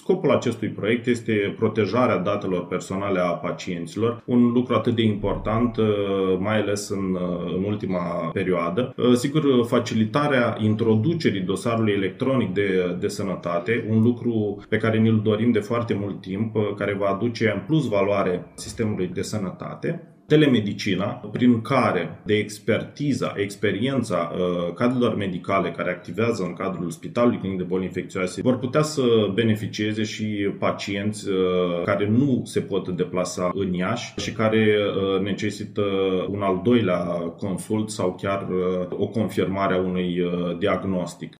Scopul acestui proiect este protejarea datelor personale a pacienților, un lucru atât de important, mai ales în ultima perioadă. Sigur, facilitarea introducerii dosarului electronic de sănătate, un lucru pe care ne-l dorim de foarte mult timp, care va aduce în plus valoare sistemului de sănătate. Telemedicina, prin care de experiența cadrelor medicale care activează în cadrul Spitalului Clinic de Boli Infecțioase vor putea să beneficieze și pacienți care nu se pot deplasa în Iași și care necesită un al doilea consult sau chiar o confirmare a unui diagnostic.